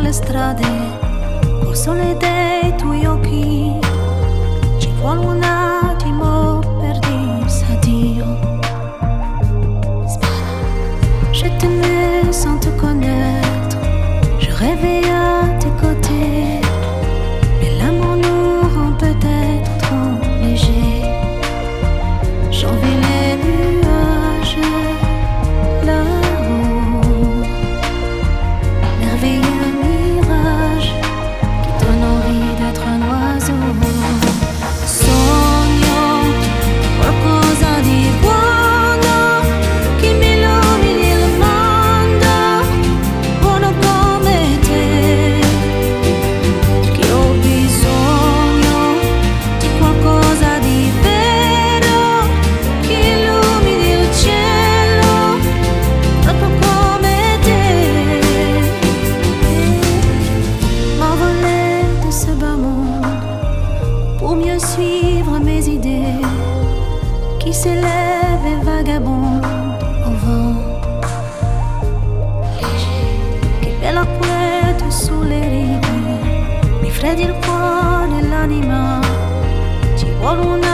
le strade col sole dei tuoi occhi. Ci vuole un attimo per dirsi addio. Spara. Je t'aimais sans te connaître, je rêvais à tes côtés, mais l'amour nous rend peut-être trop léger. J'envie les nuages là-haut, merveilleux mirage qui donne envie d'être un oiseau. Sogno qualcosa di buono che mi illumini il mondo, buono come te, che ho bisogno di qualcosa di vero che illumini il cielo, proprio come te. M'envoler de ce bas monde pour mieux suivre mes idées qui s'élèvent et vagabondent au vent léger, che bella quiete sulle rive, mi freddi il cuore e l'anima, ci vuole una